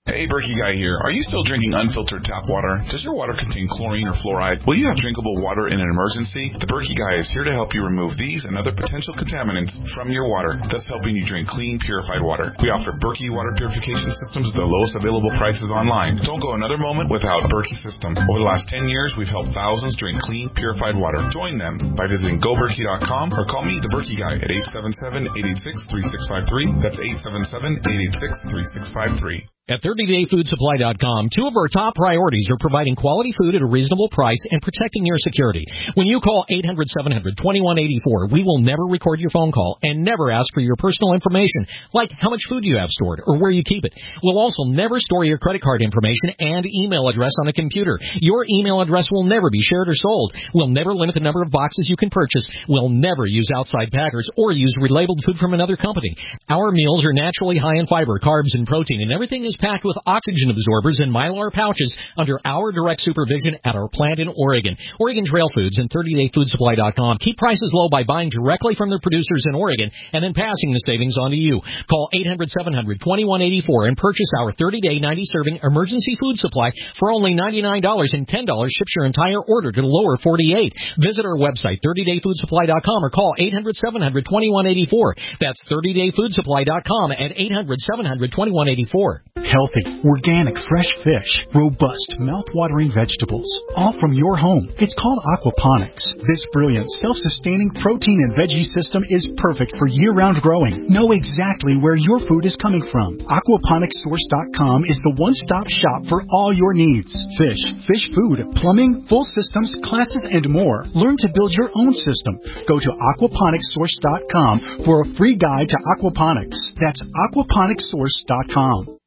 Hey, Berkey Guy here. Are you still drinking unfiltered tap water? Does your water contain chlorine or fluoride? Will you have drinkable water in an emergency? The Berkey Guy is here to help you remove these and other potential contaminants from your water, thus helping you drink clean, purified water. We offer Berkey water purification systems at the lowest available prices online. Don't go another moment without Berkey system. Over the last ten years, we've helped thousands drink clean, purified water. Join them by visiting go berkey dot com or call me, the Berkey Guy, at eight seven seven, eight eight six, three six five three. That's eight seven seven, eight eight six, three six five three. At thirty day food supply dot com, two of our top priorities are providing quality food at a reasonable price and protecting your security. When you call eight hundred, seven hundred, twenty-one eighty-four, we will never record your phone call and never ask for your personal information, like how much food you have stored or where you keep it. We'll also never store your credit card information and email address on a computer. Your email address will never be shared or sold. We'll never limit the number of boxes you can purchase. We'll never use outside packers or use relabeled food from another company. Our meals are naturally high in fiber, carbs, and protein, and everything is packed with oxygen absorbers and Mylar pouches under our direct supervision at our plant in Oregon. Oregon Trail Foods and thirty day food supply dot com keep prices low by buying directly from the producers in Oregon and then passing the savings on to you. Call eight hundred, seven hundred, twenty-one eighty-four and purchase our thirty day, ninety serving emergency food supply for only ninety-nine dollars, and ten dollars ships your entire order to the lower forty-eight. Visit our website, thirty day food supply dot com, or call eight hundred, seven hundred, twenty-one eighty-four. That's thirty day food supply dot com at eight hundred, seven hundred, twenty-one eighty-four. Healthy, organic, fresh fish, robust, mouth-watering vegetables, all from your home. It's called aquaponics. This brilliant, self-sustaining protein and veggie system is perfect for year-round growing. Know exactly where your food is coming from. aquaponics source dot com is the one-stop shop for all your needs. Fish, fish food, plumbing, full systems, classes, and more. Learn to build your own system. Go to aquaponics source dot com for a free guide to aquaponics. That's aquaponics source dot com.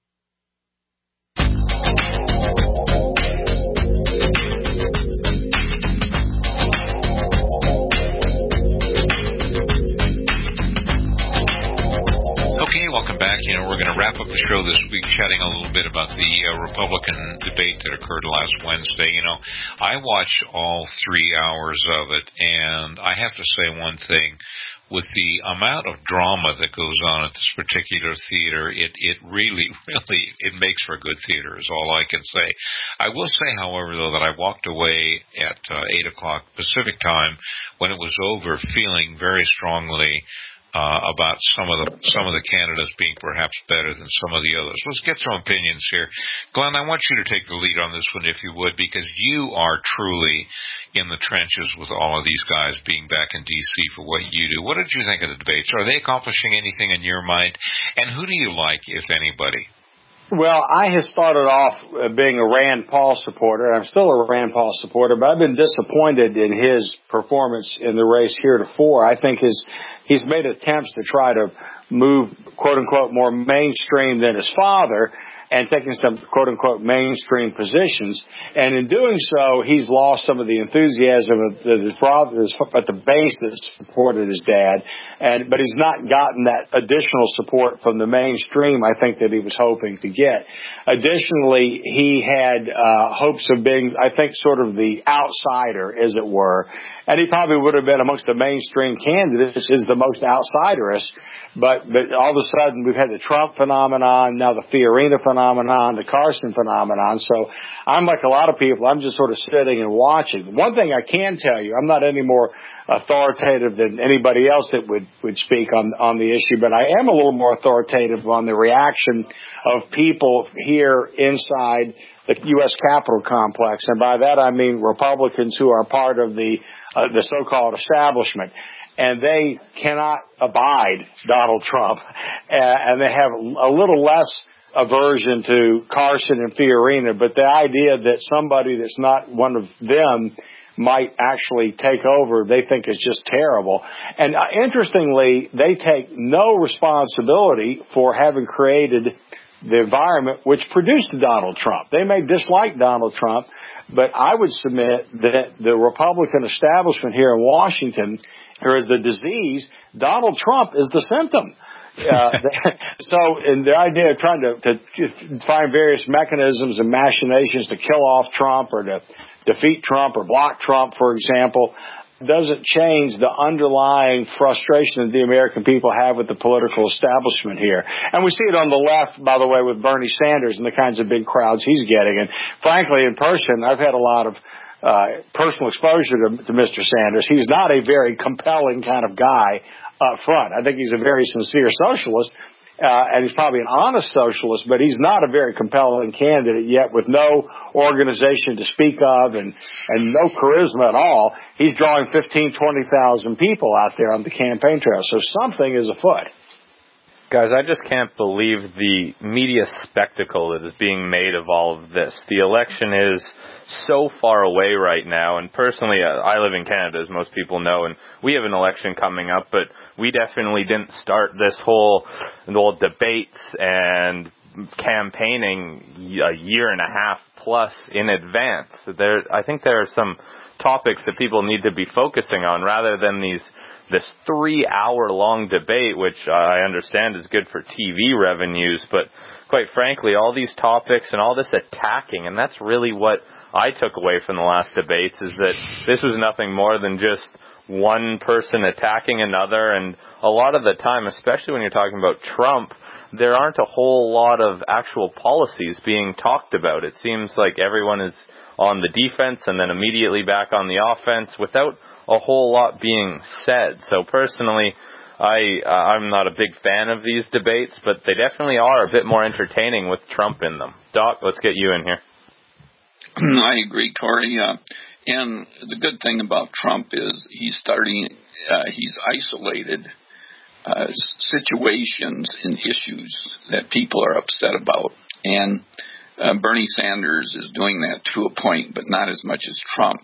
Okay, welcome back. You know, we're going to wrap up the show this week chatting a little bit about the uh, Republican debate that occurred last Wednesday. You know, I watched all three hours of it, and I have to say one thing. With the amount of drama that goes on at this particular theater, it, it really, really, it makes for good theater is all I can say. I will say, however, though, that I walked away at uh, eight o'clock Pacific time when it was over feeling very strongly Uh, about some of the some of the candidates being perhaps better than some of the others. Let's get some opinions here. Glenn, I want you to take the lead on this one, if you would, because you are truly in the trenches with all of these guys being back in D C for what you do. What did you think of the debates? Are they accomplishing anything in your mind? And who do you like, if anybody? Well, I have started off being a Rand Paul supporter. I'm still a Rand Paul supporter, but I've been disappointed in his performance in the race heretofore. I think his he's made attempts to try to move, quote-unquote, more mainstream than his father and taking some, quote-unquote, mainstream positions. And in doing so, he's lost some of the enthusiasm of his father at the base that supported his dad. And but he's not gotten that additional support from the mainstream, I think, that he was hoping to get. Additionally, he had uh hopes of being, I think, sort of the outsider, as it were. And he probably would have been amongst the mainstream candidates is the most outsiderist. But, but all of a sudden, we've had the Trump phenomenon, now the Fiorina phenomenon, the Carson phenomenon. So I'm like a lot of people. I'm just sort of sitting and watching. One thing I can tell you, I'm not any more authoritative than anybody else that would, would speak on, on the issue, but I am a little more authoritative on the reaction of people here inside the U S Capitol complex. And by that, I mean Republicans who are part of the, uh, the so-called establishment. And they cannot abide Donald Trump. Uh, and they have a little less aversion to Carson and Fiorina, but the idea that somebody that's not one of them might actually take over, they think is just terrible. And uh, interestingly, they take no responsibility for having created the environment which produced Donald Trump. They may dislike Donald Trump, but I would submit that the Republican establishment here in Washington, here is the disease, Donald Trump is the symptom. Uh, so, in the idea of trying to, to find various mechanisms and machinations to kill off Trump or to defeat Trump or block Trump, for example, doesn't change the underlying frustration that the American people have with the political establishment here. And we see it on the left, by the way, with Bernie Sanders and the kinds of big crowds he's getting. And frankly, in person, I've had a lot of uh personal exposure to, to Mister Sanders. He's not a very compelling kind of guy up front. I think he's a very sincere socialist, uh, and he's probably an honest socialist, but he's not a very compelling candidate yet, with no organization to speak of and, and no charisma at all. He's drawing fifteen, twenty thousand people out there on the campaign trail, so something is afoot. Guys, I just can't believe the media spectacle that is being made of all of this. The election is so far away right now, and personally, I live in Canada, as most people know, and we have an election coming up, but we definitely didn't start this whole, the whole debates and campaigning a year and a half plus in advance. There, I think there are some topics that people need to be focusing on rather than these this three-hour-long debate, which I understand is good for T V revenues, but quite frankly, all these topics and all this attacking, and that's really what I took away from the last debates, is that this was nothing more than just one person attacking another, and a lot of the time, especially when you're talking about Trump, there aren't a whole lot of actual policies being talked about. It seems like everyone is on the defense and then immediately back on the offense without a whole lot being said. So personally, I, uh, I'm not a big fan of these debates, but they definitely are a bit more entertaining with Trump in them. Doc, let's get you in here. I agree, Corey. Uh, and the good thing about Trump is he's starting, uh, he's isolated uh, situations and issues that people are upset about. And uh, Bernie Sanders is doing that to a point, but not as much as Trump.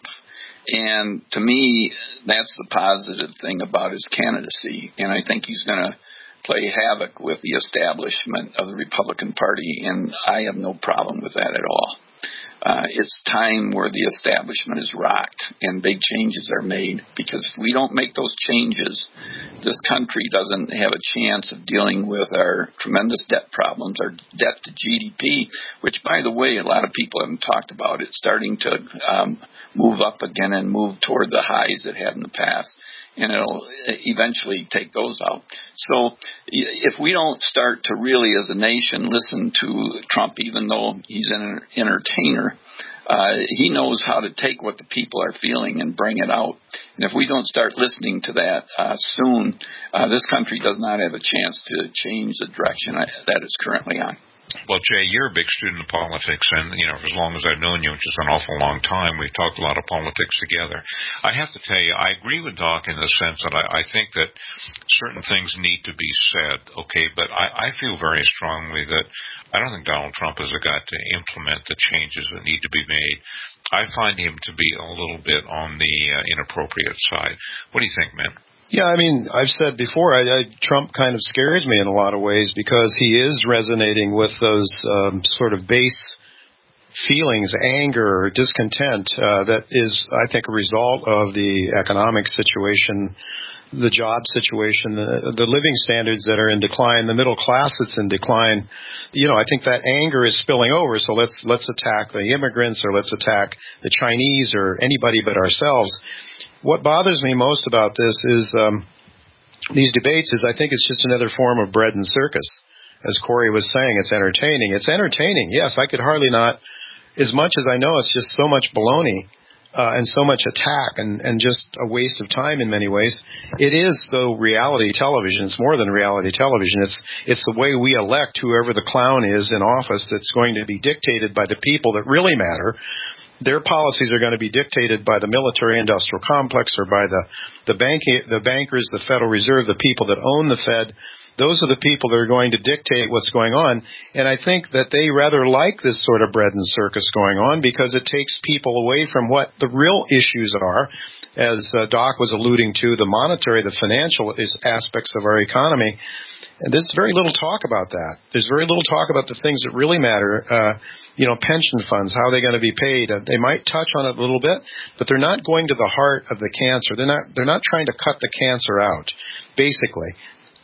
And to me, that's the positive thing about his candidacy. And I think he's going to play havoc with the establishment of the Republican Party, and I have no problem with that at all. Uh, it's time where the establishment is rocked and big changes are made, because if we don't make those changes, this country doesn't have a chance of dealing with our tremendous debt problems, our debt to G D P, which, by the way, a lot of people haven't talked about. It's starting to um, move up again and move toward the highs it had in the past, and it'll eventually take those out. So if we don't start to really, as a nation, listen to Trump, even though he's an entertainer, uh, he knows how to take what the people are feeling and bring it out. And if we don't start listening to that uh, soon, uh, this country does not have a chance to change the direction that it's currently on. Well, Jay, you're a big student of politics, and, you know, for as long as I've known you, which is an awful long time, we've talked a lot of politics together. I have to tell you, I agree with Doc in the sense that I, I think that certain things need to be said, okay, but I, I feel very strongly that I don't think Donald Trump is a guy to implement the changes that need to be made. I find him to be a little bit on the uh, inappropriate side. What do you think, man? Yeah, I mean, I've said before, I, I, Trump kind of scares me in a lot of ways, because he is resonating with those um, sort of base feelings, anger, discontent, uh, that is, I think, a result of the economic situation, the job situation, the, the living standards that are in decline, the middle class that's in decline. You know, I think that anger is spilling over, so let's let's attack the immigrants, or let's attack the Chinese, or anybody but ourselves. What bothers me most about this is um, these debates is I think it's just another form of bread and circus. As Corey was saying, it's entertaining. It's entertaining, yes. I could hardly not, as much as I know it's just so much baloney uh, and so much attack and, and just a waste of time in many ways. It is, though, reality television. It's more than reality television. It's it's the way we elect whoever the clown is in office that's going to be dictated by the people that really matter. Their policies are going to be dictated by the military-industrial complex, or by the the bank, the bankers, the Federal Reserve, the people that own the Fed. Those are the people that are going to dictate what's going on. And I think that they rather like this sort of bread and circus going on, because it takes people away from what the real issues are. As uh, Doc was alluding to, the monetary, the financial aspects of our economy. And there's very little talk about that. There's very little talk about the things that really matter. Uh, you know, pension funds, how are they going to be paid? Uh, they might touch on it a little bit, but they're not going to the heart of the cancer. They're not, they're not trying to cut the cancer out, basically.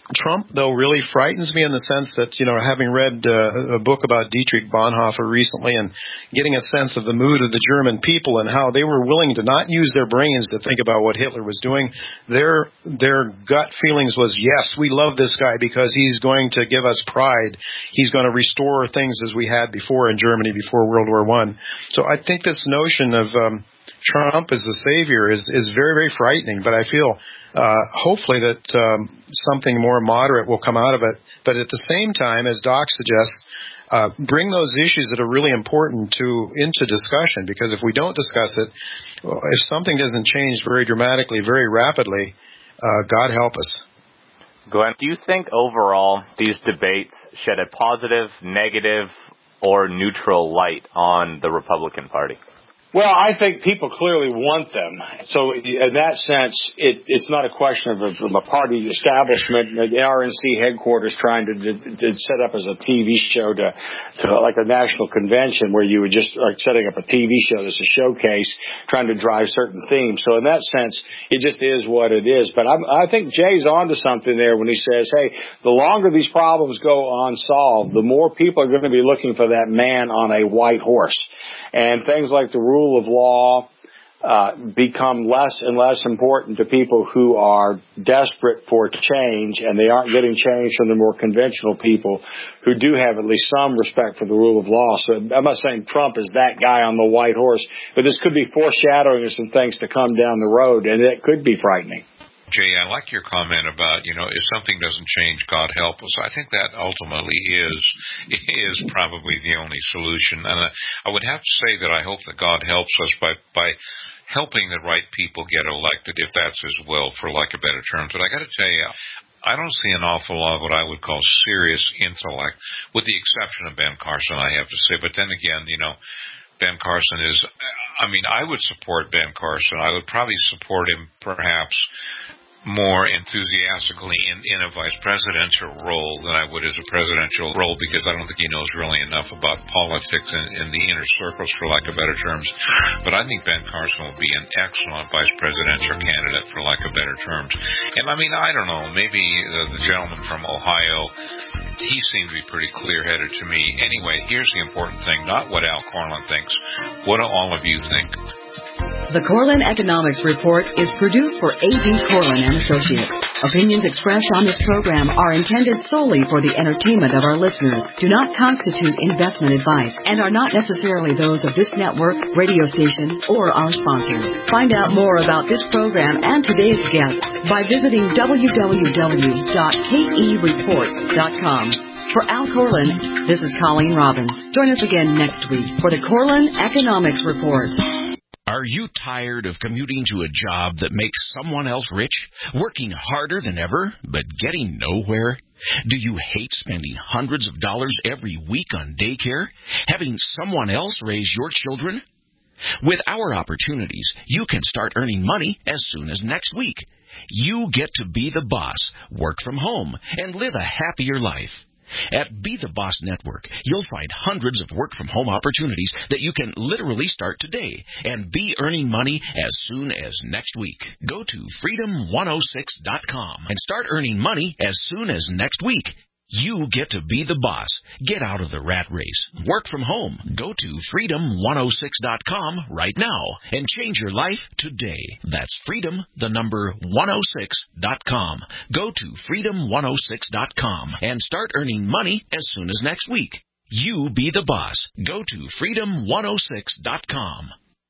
Trump, though, really frightens me in the sense that, you know, having read uh, a book about Dietrich Bonhoeffer recently and getting a sense of the mood of the German people and how they were willing to not use their brains to think about what Hitler was doing, their their gut feelings was, yes, we love this guy because he's going to give us pride. He's going to restore things as we had before in Germany before World War One. So I think this notion of um, Trump as the savior is, is very, very frightening, but I feel Uh, hopefully that um, something more moderate will come out of it. But at the same time, as Doc suggests, uh, bring those issues that are really important to into discussion, because if we don't discuss it, if something doesn't change very dramatically, very rapidly, uh, God help us. Glenn, do you think overall these debates shed a positive, negative, or neutral light on the Republican Party? Well, I think people clearly want them. So in that sense, it, it's not a question of a, of a party establishment, the R N C headquarters trying to, to, to set up as a T V show to, to like a national convention where you would just like setting up a T V show that's a showcase trying to drive certain themes. So in that sense, it just is what it is. But I'm, I think Jay's onto something there when he says, hey, the longer these problems go unsolved, the more people are going to be looking for that man on a white horse. And things like the rule of law uh, become less and less important to people who are desperate for change, and they aren't getting change from the more conventional people who do have at least some respect for the rule of law. So I'm not saying Trump is that guy on the white horse, but this could be foreshadowing of some things to come down the road, and it could be frightening. Jay, I like your comment about, you know, if something doesn't change, God help us. I think that ultimately is is probably the only solution. And I would have to say that I hope that God helps us by by helping the right people get elected, if that's His will, for lack of better terms. But I got to tell you, I don't see an awful lot of what I would call serious intellect, with the exception of Ben Carson, I have to say. But then again, you know, Ben Carson is, I mean, I would support Ben Carson. I would probably support him perhaps more enthusiastically in, in a vice presidential role than I would as a presidential role, because I don't think he knows really enough about politics in, in the inner circles, for lack of better terms. But I think Ben Carson will be an excellent vice presidential candidate, for lack of better terms. And I mean, I don't know, maybe the, the gentleman from Ohio, he seems to be pretty clear-headed to me. Anyway, here's the important thing, not what Al Corlin thinks. What do all of you think? The Corlin Economics Report is produced for A B. Corlin and Associates. Opinions expressed on this program are intended solely for the entertainment of our listeners, do not constitute investment advice, and are not necessarily those of this network, radio station, or our sponsors. Find out more about this program and today's guest by visiting w w w dot k e report dot com. For Al Corlin, this is Colleen Robbins. Join us again next week for the Corlin Economics Report. Are you tired of commuting to a job that makes someone else rich, working harder than ever, but getting nowhere? Do you hate spending hundreds of dollars every week on daycare, having someone else raise your children? With our opportunities, you can start earning money as soon as next week. You get to be the boss, work from home, and live a happier life. At Be the Boss Network, you'll find hundreds of work-from-home opportunities that you can literally start today and be earning money as soon as next week. Go to freedom one oh six dot com and start earning money as soon as next week. You get to be the boss. Get out of the rat race. Work from home. Go to freedom one oh six dot com right now and change your life today. That's freedom, the number one oh six dot com. Go to freedom one oh six dot com and start earning money as soon as next week. You be the boss. Go to freedom one oh six dot com.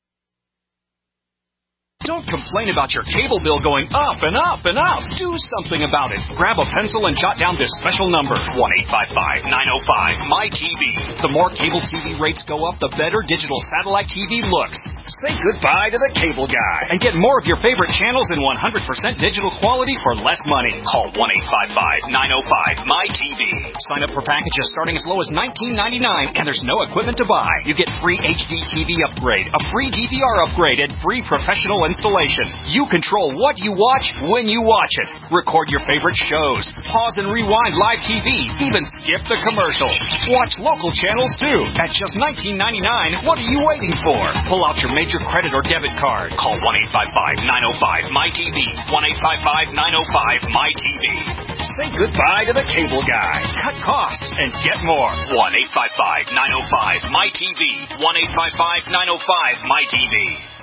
Don't complain about your cable bill going up and up and up. Do something about it. Grab a pencil and jot down this special number, one eight five five, nine oh five, M Y T V. The more cable T V rates go up, the better digital satellite T V looks. Say goodbye to the cable guy and get more of your favorite channels in one hundred percent digital quality for less money. Call one eight five five, nine oh five, M Y T V. Sign up for packages starting as low as nineteen ninety-nine, and there's no equipment to buy. You get free H D T V upgrade, a free D V R upgrade, and free professional and installation. You control what you watch when you watch it. Record your favorite shows. Pause and rewind live T V. Even skip the commercials. Watch local channels too. At just nineteen ninety-nine dollars, what are you waiting for? Pull out your major credit or debit card. Call one eight five five, nine oh five, M Y T V. one eight five five, nine oh five, M Y T V. Say goodbye to the cable guy. Cut costs and get more. one eight five five, nine oh five, M Y T V. one eight five five, nine oh five, M Y T V.